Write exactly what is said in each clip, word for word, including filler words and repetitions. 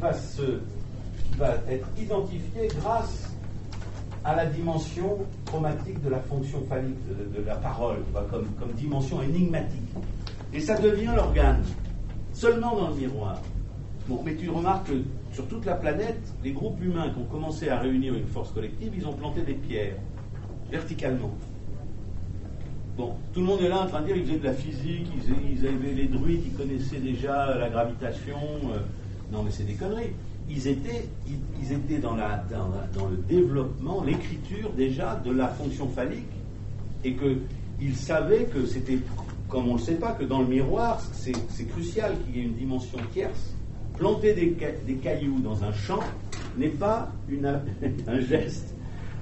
va, se, qui va être identifié grâce à la dimension chromatique de la fonction phallique, de, de la parole, comme, comme dimension énigmatique. Et ça devient l'organe, seulement dans le miroir. Bon, mais tu remarques que sur toute la planète, les groupes humains qui ont commencé à réunir une force collective, ils ont planté des pierres, verticalement. Bon, tout le monde est là en train de dire qu'ils faisaient de la physique, ils, ils avaient les druides, ils connaissaient déjà la gravitation. Euh, non, mais c'est des conneries. Ils étaient, ils, ils étaient dans, la, dans, la, dans le développement, l'écriture déjà de la fonction phallique, et qu'ils savaient que c'était, comme on ne le sait pas, que dans le miroir, c'est, c'est crucial qu'il y ait une dimension tierce. Planter des, des cailloux dans un champ n'est pas une, un geste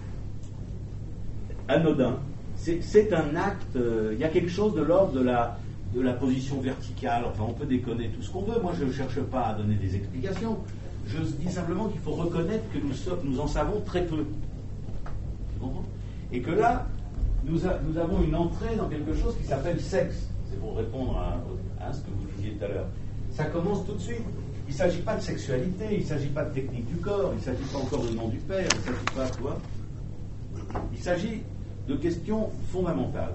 anodin. C'est, c'est un acte, euh, il y a quelque chose de l'ordre de la, de la position verticale. Enfin, on peut déconner tout ce qu'on veut. Moi, je ne cherche pas à donner des explications. Je dis simplement qu'il faut reconnaître que nous, sommes, nous en savons très peu. Et que là, nous, a, nous avons une entrée dans quelque chose qui s'appelle sexe. C'est pour répondre à, à ce que vous disiez tout à l'heure. Ça commence tout de suite. Il ne s'agit pas de sexualité, il ne s'agit pas de technique du corps, il ne s'agit pas encore du nom du père, il ne s'agit pas, tu vois. Il s'agit de questions fondamentales.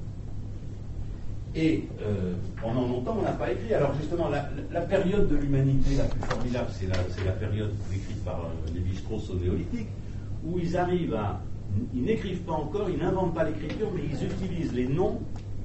Et euh, pendant longtemps, on n'a pas écrit. Alors justement, la, la période de l'humanité la plus formidable, c'est la, c'est la période décrite par euh, Lévi-Strauss au néolithique, où ils arrivent à... Ils n'écrivent pas encore, ils n'inventent pas l'écriture, mais ils utilisent les noms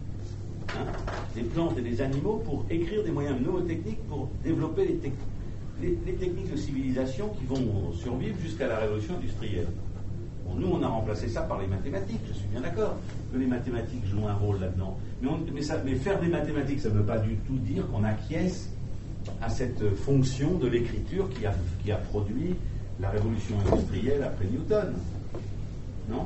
hein, des plantes et des animaux pour écrire des moyens mnémotechniques pour développer les, te- les, les techniques de civilisation qui vont survivre jusqu'à la révolution industrielle. Bon, nous, on a remplacé ça par les mathématiques, je suis bien d'accord que les mathématiques jouent un rôle là-dedans. Mais, on, mais, ça, mais faire des mathématiques, ça ne veut pas du tout dire qu'on acquiesce à cette fonction de l'écriture qui a, qui a produit la révolution industrielle après Newton. Non ?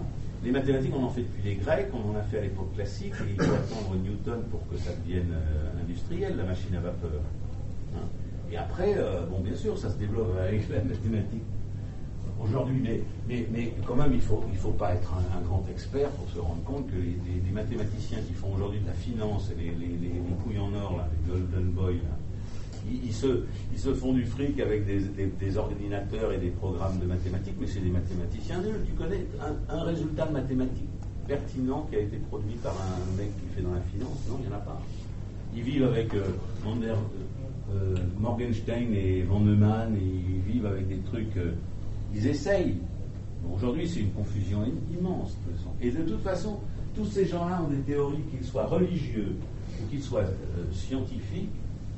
Les mathématiques, on en fait depuis les Grecs, on en a fait à l'époque classique, et il faut attendre Newton pour que ça devienne euh, industriel, la machine à vapeur. Hein ? Et après, euh, bon, bien sûr, ça se développe avec la mathématique. Aujourd'hui, mais, mais, mais quand même, il ne faut, il faut pas être un, un grand expert pour se rendre compte que les, les, les mathématiciens qui font aujourd'hui de la finance, les, les, les, les couilles en or, là, les Golden Boy, là, ils, ils, se, ils se font du fric avec des, des, des ordinateurs et des programmes de mathématiques, mais c'est des mathématiciens nuls. Tu connais un, un résultat de mathématiques pertinent qui a été produit par un mec qui fait dans la finance? Non, il n'y en a pas. Ils vivent avec euh, Mander, euh, Morgenstern et Van Neumann, et ils vivent avec des trucs... Euh, Ils essayent. Bon, aujourd'hui, c'est une confusion immense. De toute façon. Et de toute façon, tous ces gens-là ont des théories, qu'ils soient religieux ou qu'ils soient euh, scientifiques,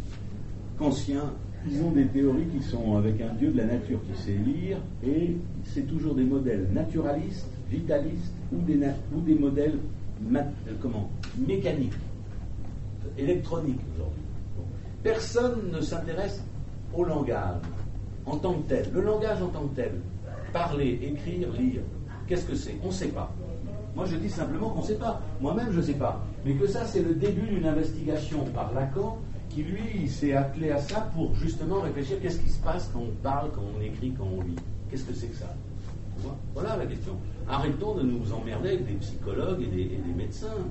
conscients. Ils ont des théories qui sont avec un dieu de la nature qui sait lire, et c'est toujours des modèles naturalistes, vitalistes, ou des, na- ou des modèles mat- euh, comment, mécaniques, électroniques aujourd'hui. Bon. Personne ne s'intéresse au langage en tant que tel, le langage en tant que tel, parler, écrire, lire, qu'est-ce que c'est? On ne sait pas. Moi je dis simplement qu'on ne sait pas. Moi-même je ne sais pas. Mais que ça c'est le début d'une investigation par Lacan qui lui s'est attelé à ça pour justement réfléchir qu'est-ce qui se passe quand on parle, quand on écrit, quand on lit. Qu'est-ce que c'est que ça? Voilà la question. Arrêtons de nous emmerder avec des psychologues et des, et des médecins.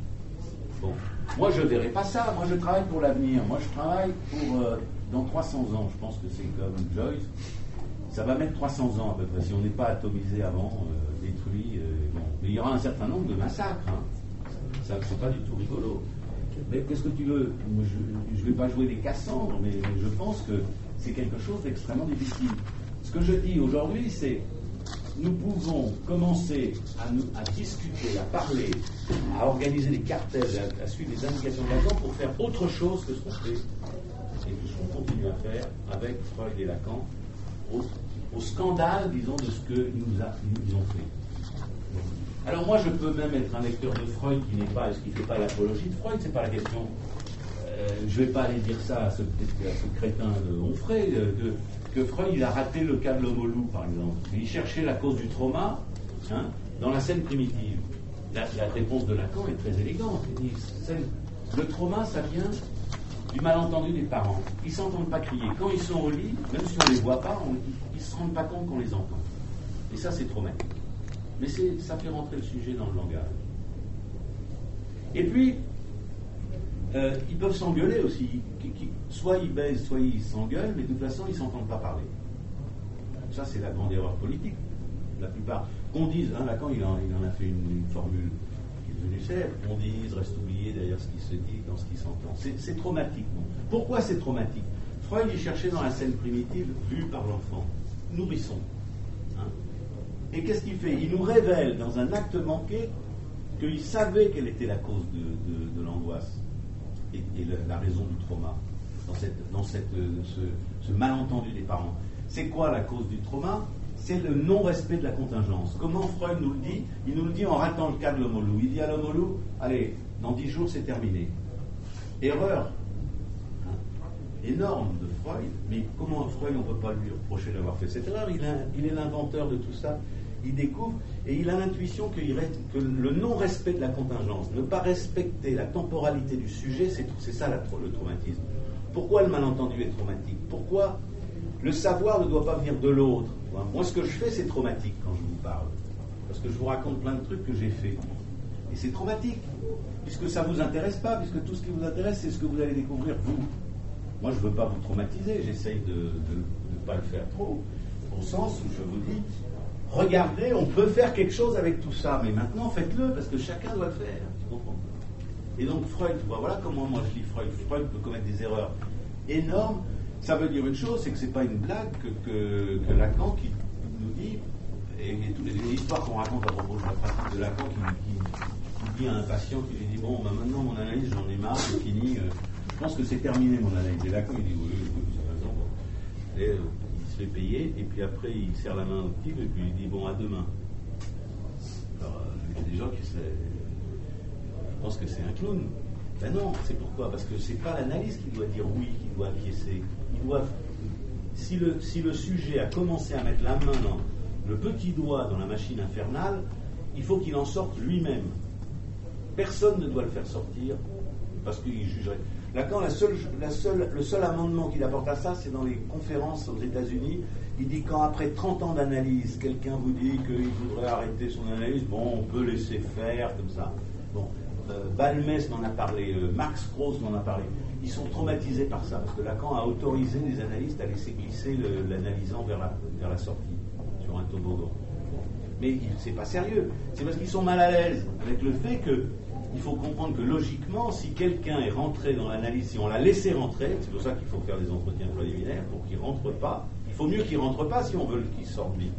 Bon, moi je ne verrai pas ça. Moi je travaille pour l'avenir. Moi je travaille pour... Euh, dans trois cents ans, je pense que c'est comme Joyce, ça va mettre trois cents ans à peu près, si on n'est pas atomisé avant, euh, détruit. Euh, bon. Mais il y aura un certain nombre de massacres. Hein. Ça, c'est pas du tout rigolo. Mais qu'est-ce que tu veux? Je ne vais pas jouer des Cassandres, mais je pense que c'est quelque chose d'extrêmement difficile. Ce que je dis aujourd'hui, c'est nous pouvons commencer à, nous, à discuter, à parler, à organiser des cartels, à, à suivre les indications de Lacan pour faire autre chose que ce qu'on fait et que ce qu'on continue à faire avec Freud et Lacan au, au scandale, disons, de ce qu'ils nous, nous ont fait. Alors moi, je peux même être un lecteur de Freud qui n'est pas, qui ne fait pas l'apologie de Freud, c'est pas la question. Euh, je ne vais pas aller dire ça à ce, à ce crétin de Onfray, euh, que, que Freud, il a raté le cas de l'homme au loup, par exemple. Il cherchait la cause du trauma hein, dans la scène primitive. La, la réponse de Lacan est très élégante. Il dit, le trauma, ça vient du malentendu des parents. Ils ne s'entendent pas crier. Quand ils sont au lit, même si on ne les voit pas, on, ils ne se rendent pas compte qu'on les entend. Et ça, c'est traumatique. Mais c'est, ça fait rentrer le sujet dans le langage. Et puis, euh, ils peuvent s'engueuler aussi. Qui, qui, soit ils baisent, soit ils s'engueulent, mais de toute façon, ils ne s'entendent pas parler. Ça, c'est la grande erreur politique. La plupart, qu'on dise, hein, Lacan, il en, il en a fait une, une formule qui est devenue célèbre, qu'on dise, reste oublié derrière ce qui se dit, dans ce qui s'entend. C'est, c'est traumatique. Bon. Pourquoi c'est traumatique? Freud, il cherchait dans la scène primitive, vue par l'enfant, nourrisson. Hein. Et qu'est-ce qu'il fait? Il nous révèle, dans un acte manqué, qu'il savait quelle était la cause de, de, de l'angoisse et, et la, la raison du trauma, dans, cette, dans cette, ce, ce malentendu des parents. C'est quoi la cause du trauma? C'est le non-respect de la contingence. Comment Freud nous le dit? Il nous le dit en ratant le cas de l'homme au loup. Il dit à l'homme au loup, allez, dans dix jours c'est terminé. Erreur hein, énorme de Freud, mais comment Freud, on ne peut pas lui reprocher d'avoir fait cette erreur? Il, a, il est l'inventeur de tout ça. Il découvre et il a l'intuition que, il reste, que le non-respect de la contingence, ne pas respecter la temporalité du sujet, c'est, c'est ça la, le traumatisme. Pourquoi le malentendu est traumatique? Pourquoi le savoir ne doit pas venir de l'autre? Moi, ce que je fais, c'est traumatique quand je vous parle. Parce que je vous raconte plein de trucs que j'ai fait. Et c'est traumatique, puisque ça ne vous intéresse pas, puisque tout ce qui vous intéresse, c'est ce que vous allez découvrir, vous. Moi, je ne veux pas vous traumatiser, j'essaye de ne pas le faire trop, au sens où je vous dis, regardez, on peut faire quelque chose avec tout ça, mais maintenant, faites-le, parce que chacun doit le faire, tu comprends? Et donc, Freud, voilà comment moi je lis Freud. Freud peut commettre des erreurs énormes. Ça veut dire une chose, c'est que c'est pas une blague que, que, que Lacan qui nous dit, et, et toutes les histoires qu'on raconte à propos de la pratique de Lacan, qui, qui, qui dit à un patient qui lui dit bon, ben maintenant mon analyse, j'en ai marre, c'est fini, euh, je pense que c'est terminé mon analyse. Et Lacan il dit oui, oui, vous avez raison. Bon. Et euh, il se fait payer, et puis après il serre la main au type, et puis il dit bon, à demain. Alors, euh, il y a des gens qui se, pensent que c'est un clown. Ben non, c'est pourquoi? Parce que c'est pas l'analyse qui doit dire oui, qui doit acquiescer. Il doit, si, le, si le sujet a commencé à mettre la main dans le petit doigt dans la machine infernale, il faut qu'il en sorte lui-même. Personne ne doit le faire sortir parce qu'il jugerait. Lacan, la seule, la seule, le seul amendement qu'il apporte à ça, c'est dans les conférences aux États-Unis. Il dit quand après trente ans d'analyse, quelqu'un vous dit qu'il voudrait arrêter son analyse, bon, on peut laisser faire comme ça. Bon. Euh, Balmès m'en a parlé, euh, Marx Krauss m'en a parlé. Ils sont traumatisés par ça, parce que Lacan a autorisé les analystes à laisser glisser le, l'analysant vers la, vers la sortie, sur un toboggan. Mais c'est pas sérieux. C'est parce qu'ils sont mal à l'aise avec le fait que il faut comprendre que logiquement, si quelqu'un est rentré dans l'analyse, si on l'a laissé rentrer, c'est pour ça qu'il faut faire des entretiens préliminaires, pour qu'il ne rentre pas. Il faut mieux qu'il ne rentre pas si on veut qu'il sorte vite.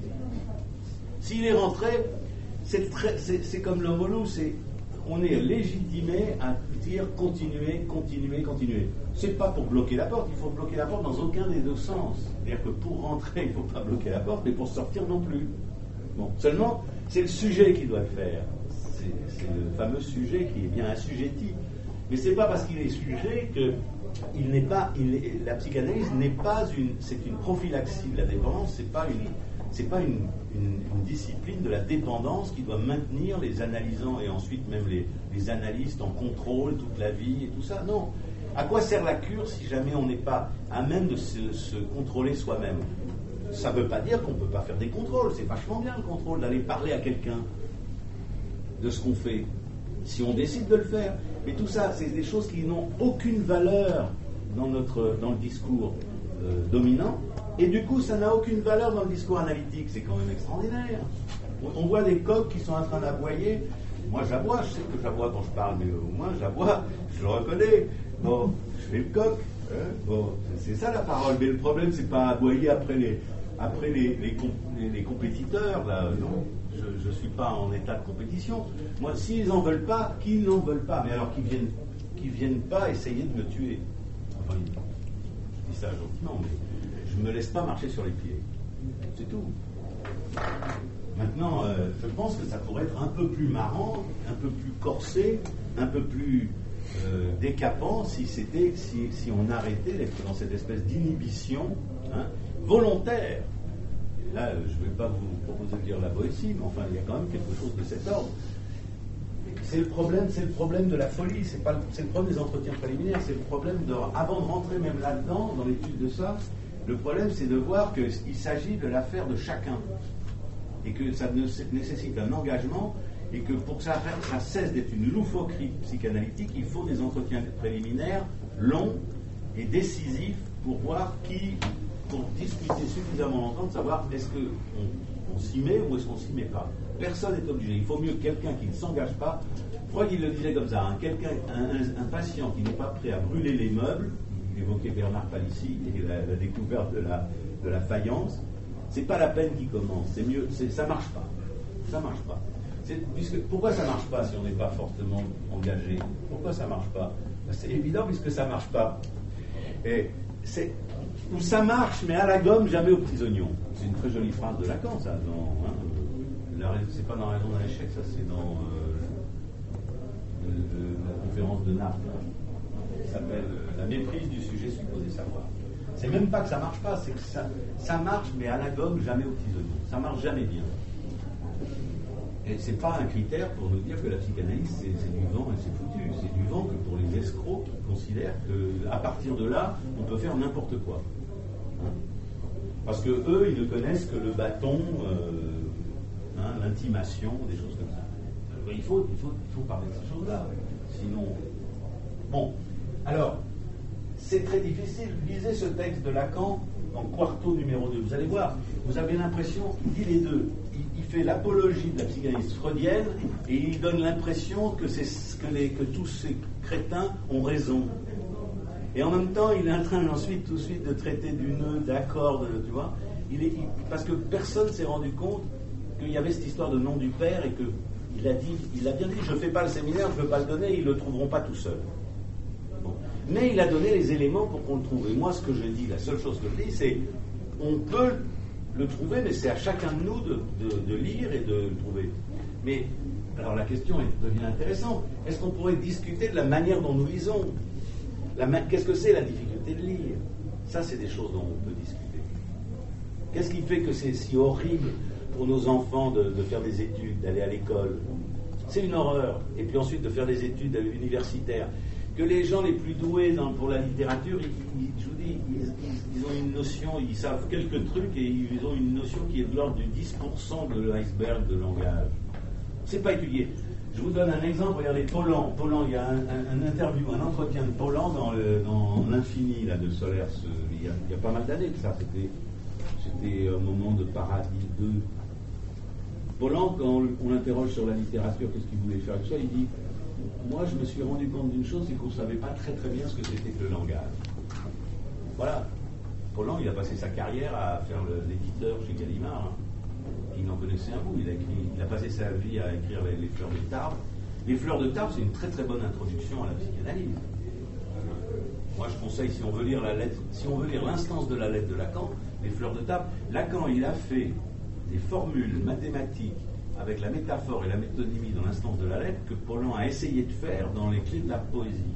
S'il est rentré, c'est, très, c'est, c'est comme l'homme au loup, c'est on est légitimé à dire continuer, continuer, continuer. C'est pas pour bloquer la porte, il faut bloquer la porte dans aucun des deux sens. C'est-à-dire que pour rentrer, il ne faut pas bloquer la porte, mais pour sortir non plus. Bon, seulement, c'est le sujet qui doit le faire. C'est, c'est le fameux sujet qui est bien assujetti. Mais c'est pas parce qu'il est sujet que il n'est pas, il est, la psychanalyse n'est pas une, c'est une prophylaxie de la dépendance, c'est pas une c'est pas une, une, une discipline de la dépendance qui doit maintenir les analysants et ensuite même les, les analystes en contrôle toute la vie et tout ça. Non. À quoi sert la cure si jamais on n'est pas à même de se, se contrôler soi-même? Ça ne veut pas dire qu'on ne peut pas faire des contrôles. C'est vachement bien le contrôle, d'aller parler à quelqu'un de ce qu'on fait, si on décide de le faire. Mais tout ça, c'est des choses qui n'ont aucune valeur dans, notre, dans le discours euh, dominant. Et du coup, ça n'a aucune valeur dans le discours analytique. C'est quand même extraordinaire. On, on voit des coqs qui sont en train d'aboyer. Moi, j'aboie. Je sais que j'aboie quand je parle, mais au moins, j'aboie. Je le reconnais. Bon, je fais le coq. Hein, bon, c'est ça la parole. Mais le problème, c'est pas aboyer après les, après les, les, comp- les, les compétiteurs. Là, non. Je ne suis pas en état de compétition. Moi, s'ils n'en veulent pas, qu'ils n'en veulent pas. Mais alors qu'ils viennent, qu'ils viennent pas essayer de me tuer. Enfin, je dis ça gentiment, mais je ne me laisse pas marcher sur les pieds. C'est tout. Maintenant, euh, je pense que ça pourrait être un peu plus marrant, un peu plus corsé, un peu plus euh, décapant si, c'était, si, si on arrêtait d'être dans cette espèce d'inhibition hein, volontaire. Et là, je ne vais pas vous proposer de lire la Boétie, mais enfin, il y a quand même quelque chose de cet ordre. C'est le problème, c'est le problème de la folie, c'est, pas, c'est le problème des entretiens préliminaires, c'est le problème de, avant de rentrer même là-dedans, dans l'étude de ça, le problème c'est de voir qu'il s'agit de l'affaire de chacun et que ça nécessite un engagement et que pour que ça, ça cesse d'être une loufoquerie psychanalytique, il faut des entretiens préliminaires longs et décisifs pour voir qui, pour discuter suffisamment longtemps, de savoir est-ce qu'on on, s'y met ou est-ce qu'on s'y met pas. Personne n'est obligé. Il faut mieux quelqu'un qui ne s'engage pas. Freud, il le disait comme ça, hein, quelqu'un, un, un, un patient qui n'est pas prêt à brûler les meubles, il évoquait Bernard Palissy et la, la découverte de la, de la faïence, c'est pas la peine qu'il commence, c'est mieux, c'est, ça marche pas. Ça marche pas. C'est, puisque, pourquoi ça marche pas si on n'est pas fortement engagé? Pourquoi ça marche pas? Ben, c'est évident puisque ça marche pas. Et c'est, ça marche, mais à la gomme, jamais aux petits oignons. C'est une très jolie phrase de Lacan, ça. Dans, hein, la, c'est pas dans La raison d'un échec, ça c'est dans euh, le, le, la conférence de Naples. Ça s'appelle euh, La méprise du sujet supposé savoir. C'est même pas que ça marche pas, c'est que ça, ça marche, mais à la gomme, jamais aux petits oignons. Ça marche jamais bien. Et c'est pas un critère pour nous dire que la psychanalyse c'est, c'est du vent et c'est foutu. C'est du vent que pour les escrocs qui considèrent qu'à partir de là, on peut faire n'importe quoi. Hein? Parce que eux, ils ne connaissent que le bâton, euh, hein, l'intimation, des choses comme ça. Il faut, il faut, il faut parler de ces choses-là. Sinon. Bon. Alors, c'est très difficile. Lisez ce texte de Lacan en quarto numéro deux. Vous allez voir, vous avez l'impression, il dit les deux. Il, il fait l'apologie de la psychanalyse freudienne et il donne l'impression que, c'est, que, les, que tous ces crétins ont raison. Et en même temps, il est en train ensuite, tout de suite, de traiter du nœud, d'accord, tu vois. Il est, il, parce que personne ne s'est rendu compte qu'il y avait cette histoire de nom du père et qu'il a dit, il a bien dit, je ne fais pas le séminaire, je ne peux pas le donner, ils ne le trouveront pas tout seuls. Bon. Mais il a donné les éléments pour qu'on le trouve. Et moi, ce que je dis, la seule chose que je dis, c'est on peut le trouver, mais c'est à chacun de nous de, de, de lire et de le trouver. Mais, alors la question est, devient intéressante. Est-ce qu'on pourrait discuter de la manière dont nous lisons? La ma- Qu'est-ce que c'est la difficulté de lire? Ça, c'est des choses dont on peut discuter. Qu'est-ce qui fait que c'est si horrible pour nos enfants de, de faire des études, d'aller à l'école? C'est une horreur. Et puis ensuite de faire des études universitaires. Que les gens les plus doués dans, pour la littérature, ils, ils, je vous dis, ils, ils, ils ont une notion, ils savent quelques trucs et ils ont une notion qui est de l'ordre du dix pour cent de l'iceberg de langage. C'est pas étudié. Je vous donne un exemple, regardez, Paulan. Paulan, il y a un, un, un interview, un entretien de Paulan dans, le, dans l'infini là, de Solers, il y, a, il y a pas mal d'années que ça, c'était, c'était un moment de Paradis deux. Paulan, quand on, on l'interroge sur la littérature, qu'est-ce qu'il voulait faire avec ça, il dit moi, je me suis rendu compte d'une chose, c'est qu'on ne savait pas très très bien ce que c'était que le langage. Voilà. Paulan, il a passé sa carrière à faire le, l'éditeur chez Gallimard. Hein. Il en connaissait un bout. Il a, écrit, il a passé sa vie à écrire les, les Fleurs de Tarbes. Les Fleurs de Tarbes, c'est une très très bonne introduction à la psychanalyse. Moi, je conseille, si on veut lire la lettre, si on veut lire l'instance de la lettre de Lacan, les Fleurs de Tarbes, Lacan, il a fait des formules mathématiques avec la métaphore et la métonymie dans l'instance de la lettre que Paulan a essayé de faire dans les clés de la poésie.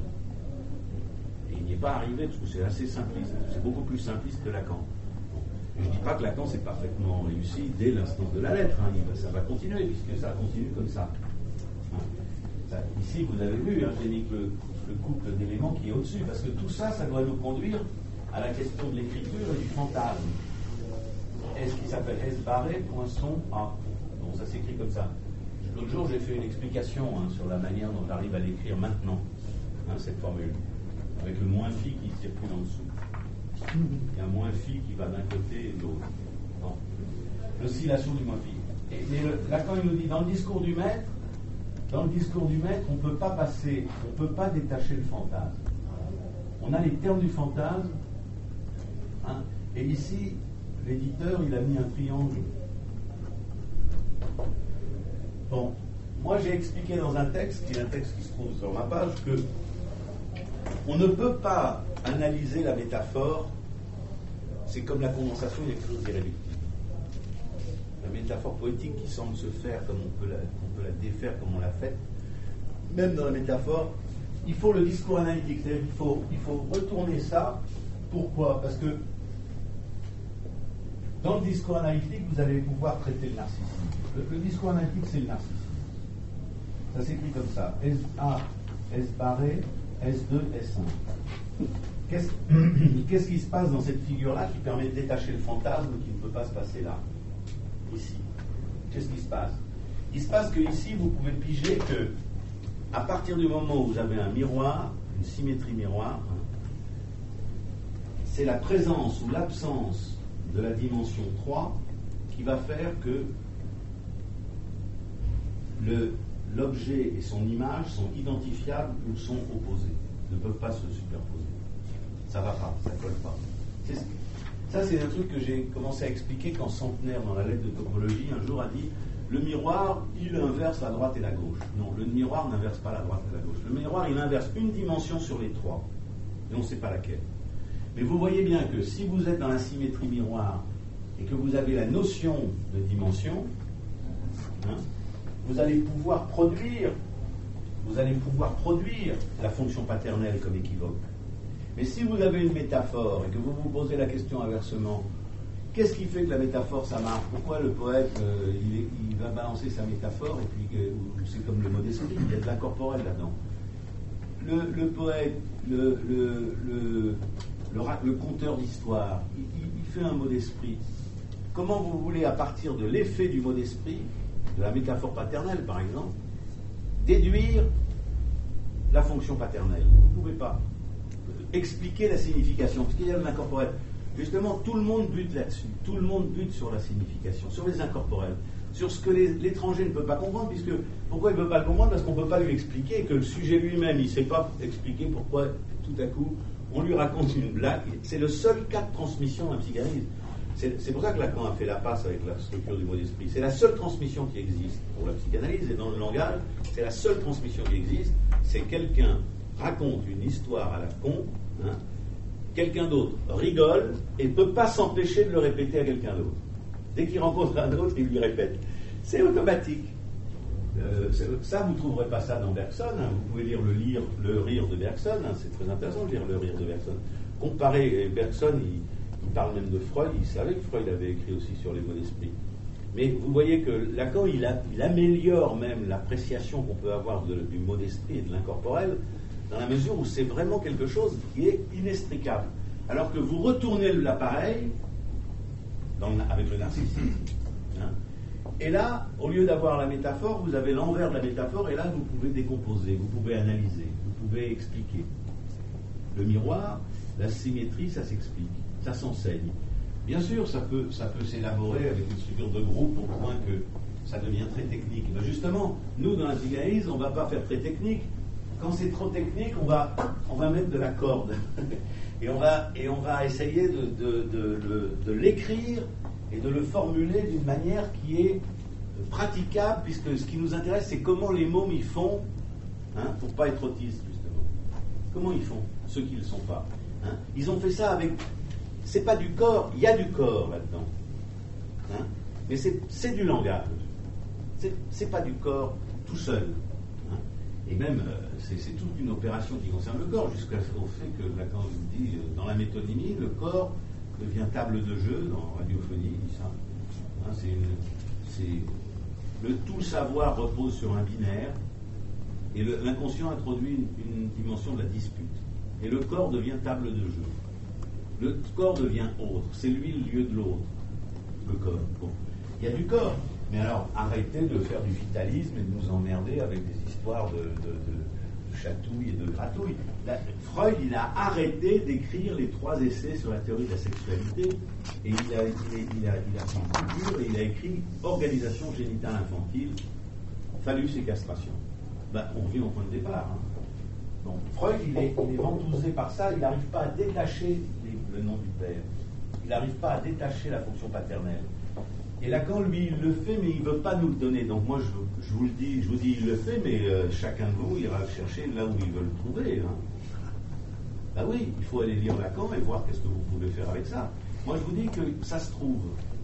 Et il n'y est pas arrivé parce que c'est assez simpliste, c'est beaucoup plus simpliste que Lacan. Et je ne dis pas que Lacan s'est parfaitement réussi dès l'instance de la lettre, hein. Ça va continuer puisque ça continue comme ça. Hein. Ça ici, vous avez vu, hein, j'ai mis le, le couple d'éléments qui est au-dessus, parce que tout ça, ça doit nous conduire à la question de l'écriture et du fantasme. Est-ce qu'il s'appelle S barré, poinçon, A. Bon, ça s'écrit comme ça. L'autre jour, j'ai fait une explication hein, sur la manière dont j'arrive à l'écrire maintenant, hein, cette formule, avec le moins phi qui circule en dessous. Il y a un moins phi qui va d'un côté et de l'autre. Bon. L'oscillation du moins phi. Et, mais le, Lacan, il nous dit, dans le discours du maître, dans le discours du maître, on ne peut pas passer, on ne peut pas détacher le fantasme. On a les termes du fantasme, hein, et ici, l'éditeur, il a mis un triangle. Bon, moi j'ai expliqué dans un texte, qui est un texte qui se trouve sur ma page, que on ne peut pas analyser la métaphore, c'est comme la condensation, il y a quelque chose d'irréductible. La métaphore poétique qui semble se faire comme on peut la, on peut la défaire comme on l'a fait, même dans la métaphore, il faut le discours analytique, c'est-à-dire qu'il faut, il faut retourner ça. Pourquoi? Parce que dans le discours analytique, vous allez pouvoir traiter le narcissisme. Le, le discours analytique, c'est le narcissisme. Ça s'écrit comme ça. S A, S barré, S deux, S un. Qu'est-ce, qu'est-ce qui se passe dans cette figure-là qui permet de détacher le fantasme qui ne peut pas se passer là, ici? Qu'est-ce qui se passe? Il se passe que ici, vous pouvez piger que, à partir du moment où vous avez un miroir, une symétrie miroir, hein, c'est la présence ou l'absence de la dimension trois qui va faire que le, l'objet et son image sont identifiables ou sont opposés, ne peuvent pas se superposer. Ça va pas, ça colle pas. C'est ce que, ça, c'est un truc que j'ai commencé à expliquer quand Centenaire, dans la lettre de topologie, un jour a dit le miroir, il inverse la droite et la gauche. Non, le miroir n'inverse pas la droite et la gauche. Le miroir, il inverse une dimension sur les trois, et on ne sait pas laquelle. Mais vous voyez bien que si vous êtes dans la symétrie miroir et que vous avez la notion de dimension, hein, vous allez pouvoir produire, vous allez pouvoir produire la fonction paternelle comme équivoque. Mais si vous avez une métaphore et que vous vous posez la question inversement, qu'est-ce qui fait que la métaphore ça marche? Pourquoi le poète euh, il, est, il va balancer sa métaphore et puis euh, c'est comme le mot d'esprit, il y a de l'incorporel là-dedans. Le, le poète, le, le, le, le, le conteur d'histoire, il, il fait un mot d'esprit. Comment vous voulez, à partir de l'effet du mot d'esprit, de la métaphore paternelle par exemple, déduire la fonction paternelle? Vous ne pouvez pas expliquer la signification, parce qu'il y a de l'incorporel. Justement, tout le monde bute là-dessus. Tout le monde bute sur la signification, sur les incorporels, sur ce que les, l'étranger ne peut pas comprendre, puisque pourquoi il ne peut pas le comprendre? Parce qu'on ne peut pas lui expliquer, que le sujet lui-même, il ne sait pas expliquer pourquoi tout à coup on lui raconte une blague. C'est le seul cas de transmission d'un psychanalyse. C'est, c'est pour ça que Lacan a fait la passe avec la structure du mot d'esprit. C'est la seule transmission qui existe pour la psychanalyse, et dans le langage, c'est la seule transmission qui existe. C'est quelqu'un raconte une histoire à la con, hein, quelqu'un d'autre rigole et ne peut pas s'empêcher de le répéter à quelqu'un d'autre. Dès qu'il rencontre un autre, il lui répète. C'est automatique. Euh, c'est, ça, vous ne trouverez pas ça dans Bergson. Hein. Vous pouvez lire le, lire le rire de Bergson. Hein. C'est très intéressant de lire le rire de Bergson. Comparé, Bergson, il, il parle même de Freud. Il savait que Freud avait écrit aussi sur les mots d'esprit. Mais vous voyez que Lacan, il, a, il améliore même l'appréciation qu'on peut avoir de, du mot d'esprit et de l'incorporel, dans la mesure où c'est vraiment quelque chose qui est inextricable. Alors que vous retournez l'appareil dans le, avec le narcissisme. Hein, et là, au lieu d'avoir la métaphore, vous avez l'envers de la métaphore, et là, vous pouvez décomposer, vous pouvez analyser, vous pouvez expliquer. Le miroir, la symétrie, ça s'explique, ça s'enseigne. Bien sûr, ça peut, ça peut s'élaborer avec une structure de groupe au point que ça devient très technique. Mais justement, nous, dans la psychanalyse, on ne va pas faire très technique. Quand c'est trop technique, on va, on va mettre de la corde. et, on va, et on va essayer de, de, de, de, de l'écrire et de le formuler d'une manière qui est praticable, puisque ce qui nous intéresse, c'est comment les mômes y font, hein, pour ne pas être autistes, justement. Comment ils font, ceux qui ne le sont pas. Hein. Ils ont fait ça avec... C'est pas du corps, il y a du corps là-dedans. Hein, mais c'est, c'est du langage. C'est, c'est pas du corps tout seul. Hein. Et même, euh, c'est, c'est toute une opération qui concerne le corps, jusqu'au fait que Lacan nous dit, euh, dans la métonymie, le corps devient table de jeu, dans Radiophonie, il dit ça. Hein, c'est une, c'est, le tout savoir repose sur un binaire, et le, l'inconscient introduit une, une dimension de la dispute. Et le corps devient table de jeu. Le corps devient autre, c'est lui le lieu de l'autre, le corps. Bon. Il y a du corps, mais alors arrêtez de faire du vitalisme et de nous emmerder avec des histoires de, de, de, de chatouilles et de gratouilles. Là, Freud, il a arrêté d'écrire les trois essais sur la théorie de la sexualité, et il a, il a, il a, il a pris une figure et il a écrit Organisation génitale infantile, phallus et castration. Ben, on revient au point de départ. Hein. Donc, Freud, il est, il est ventousé par ça, il n'arrive pas à détacher les, le nom du père. Il n'arrive pas à détacher la fonction paternelle. Et Lacan, lui, il le fait, mais il ne veut pas nous le donner. Donc moi, je, je vous le dis, je vous dis, il le fait, mais euh, chacun de vous ira le chercher là où il veut le trouver. Hein. Ben oui, il faut aller lire Lacan et voir qu'est-ce que vous pouvez faire avec ça. Moi, je vous dis que ça se trouve.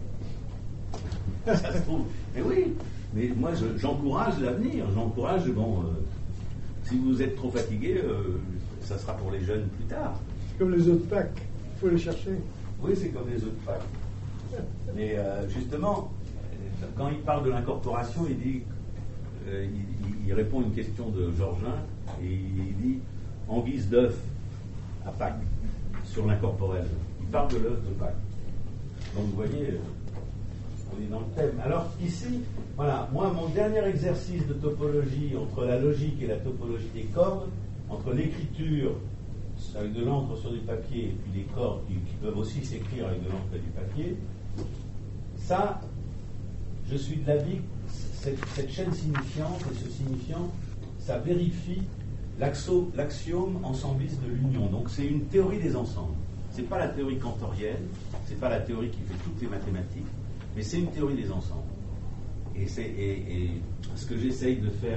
ça se trouve. Mais oui, mais moi, je, j'encourage l'avenir. J'encourage, bon... Euh, si vous êtes trop fatigué, euh, ça sera pour les jeunes plus tard. C'est comme les autres packs, il faut les chercher. Oui, c'est comme les autres packs. Mais euh, justement, quand il parle de l'incorporation, il dit, euh, il, il répond à une question de Georgin, et il dit, en guise d'œuf à Pâques, sur l'incorporel. Il parle de l'œuf de Pâques. Donc vous voyez, on est dans le thème. Alors ici, voilà, moi mon dernier exercice de topologie entre la logique et la topologie des cordes, entre l'écriture avec de l'encre sur du papier et puis les cordes qui, qui peuvent aussi s'écrire avec de l'encre et du papier, ça, je suis de l'avis que cette, cette chaîne signifiante et ce signifiant, ça vérifie l'axiome ensembliste de l'union. Donc c'est une théorie des ensembles. C'est pas la théorie cantorienne, c'est pas la théorie qui fait toutes les mathématiques, mais c'est une théorie des ensembles. Et, c'est, et, et ce que j'essaye de faire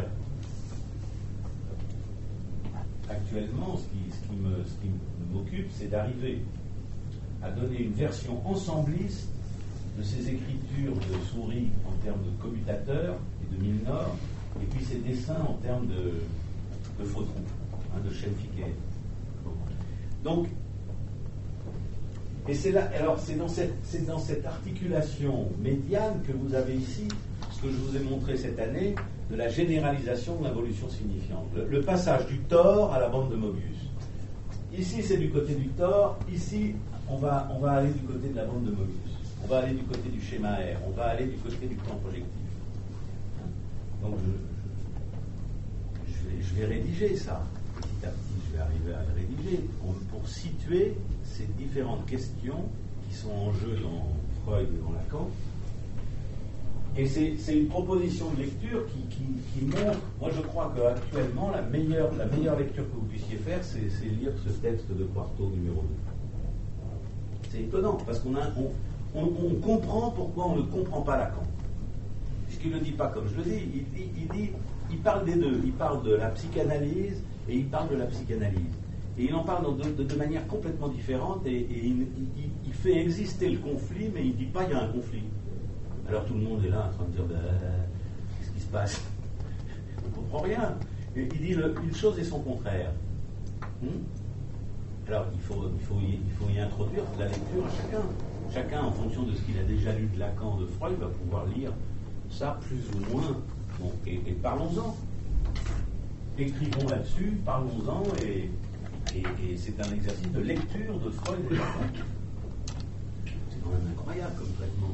actuellement, ce qui, ce qui, me, ce qui m'occupe, c'est d'arriver à donner une version ensembliste de ces écritures de Souris en termes de commutateurs et de Milnor, et puis ces dessins en termes de, de faux trous, hein, de chaîne Fichet. Donc, et c'est là, alors c'est dans cette, c'est dans cette articulation médiane que vous avez ici ce que je vous ai montré cette année de la généralisation de l'involution signifiante. Le, le passage du tore à la bande de Mobius. Ici, c'est du côté du tore. Ici, on va, on va aller du côté de la bande de Mobius. On va aller du côté du schéma R. On va aller du côté du plan projectif. Donc, je, je, vais, je vais rédiger ça. Petit à petit, je vais arriver à le rédiger pour, pour situer ces différentes questions qui sont en jeu dans Freud et dans Lacan. Et c'est, c'est une proposition de lecture qui, qui, qui montre, moi je crois qu'actuellement la meilleure, la meilleure lecture que vous puissiez faire, c'est, c'est lire ce texte de Quarto numéro deux. C'est étonnant, parce qu'on a, on, on, on comprend pourquoi on ne comprend pas Lacan. Puisqu'il ne le dit pas comme je le dis, il, dit, il, dit, il parle des deux, il parle de la psychanalyse et il parle de la psychanalyse. Et il en parle de, de, de manière complètement différente et, et il, il, il fait exister le conflit, mais il ne dit pas qu'il y a un conflit. Alors tout le monde est là en train de dire ben, qu'est-ce qui se passe? On ne comprend rien. Et il dit le, une chose et son contraire. Hmm? Alors il faut, il, faut y, il faut y introduire la lecture à chacun. Chacun, en fonction de ce qu'il a déjà lu de Lacan, de Freud, va pouvoir lire ça plus ou moins. Bon, et, et parlons-en. Écrivons là-dessus, parlons-en, et, et, et c'est un exercice de lecture de Freud et de Lacan. C'est quand même incroyable comme traitement.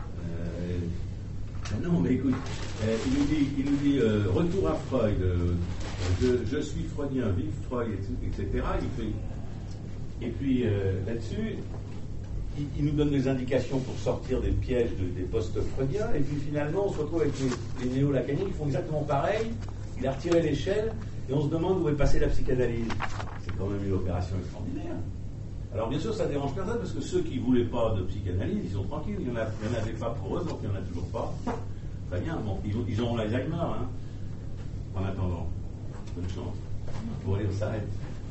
Euh, non, mais écoute, euh, il nous dit, il nous dit euh, retour à Freud, euh, je, je suis freudien, vive Freud, et cetera. Il fait, et puis euh, là-dessus, il, il nous donne des indications pour sortir des pièges de, des postes freudiens, et puis finalement, on se retrouve avec les, les néo-lacaniens qui font exactement pareil. Il a retiré l'échelle, et on se demande où est passée la psychanalyse. C'est quand même une opération extraordinaire. Alors bien sûr, ça dérange personne, parce que ceux qui ne voulaient pas de psychanalyse, ils sont tranquilles, il n'y en, en avait pas pour eux, donc il n'y en a toujours pas. Très bien, bon, ils, ils auront l'Alzheimer, hein. En attendant, bonne chance. Bon, allez, on s'arrête.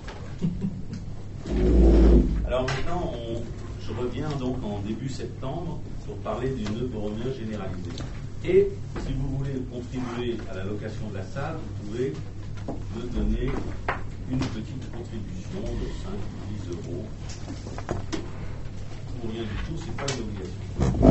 Alors maintenant, on, je reviens donc en début septembre pour parler du nœud borromien généralisé. Et si vous voulez contribuer à la location de la salle, vous pouvez me donner une petite contribution de cinq ou dix euros. Ou rien du tout, c'est pas une obligation.